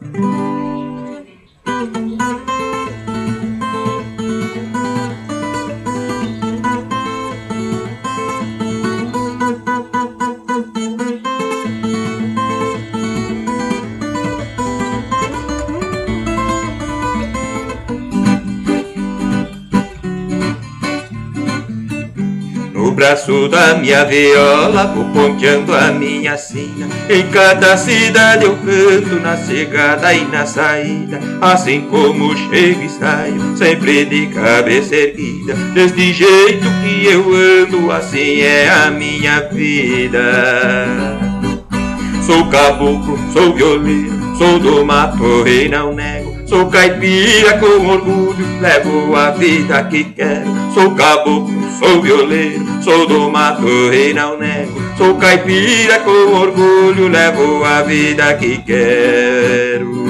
No braço da minha viola vou ponteando a minha sina. Em cada cidade eu canto, na chegada e na saída. Assim como chego e saio, sempre de cabeça erguida. Deste jeito que eu ando, assim é a minha vida. Sou caboclo, sou violeiro, sou do mato e não nego. Sou caipira com orgulho, levo a vida que quero. Sou caboclo, sou violeiro, sou do mato e não nego. Sou caipira com orgulho, levo a vida que quero.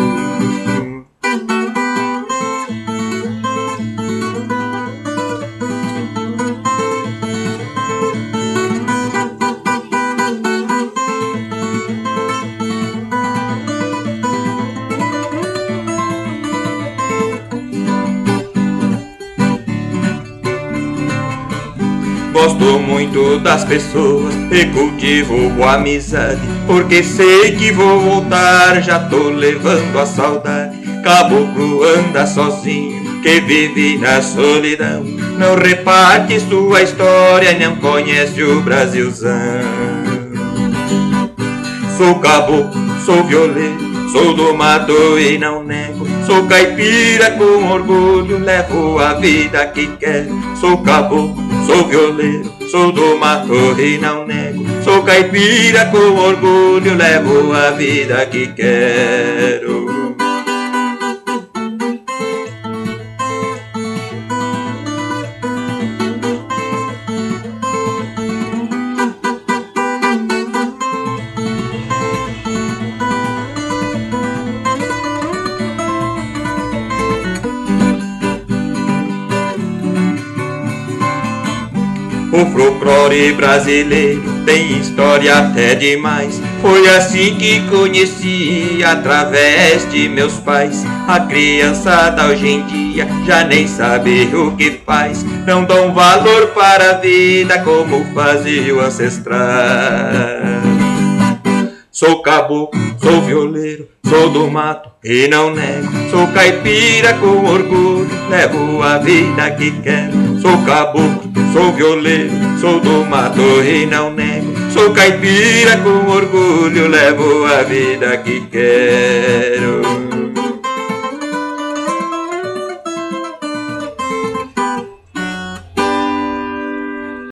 Gosto muito das pessoas e cultivo boa amizade, porque sei que vou voltar, já tô levando a saudade. Caboclo anda sozinho, que vive na solidão, não reparte sua história, não conhece o Brasilzão. Sou caboclo, sou violeiro, sou do mato e não nego. Sou caipira com orgulho, levo a vida que quero. Sou caboclo, sou violeiro, sou do mato e não nego. Sou caipira com orgulho, levo a vida que quero. O folclore brasileiro tem história até demais. Foi assim que conheci, através de meus pais. A criançada hoje em dia já nem sabe o que faz. Não dão valor para a vida como fazia o ancestral. Sou caboclo, sou violeiro, sou do mato e não nego. Sou caipira com orgulho, levo a vida que quero. Sou caboclo, sou violeiro, sou do mato e não nego. Sou caipira com orgulho, levo a vida que quero.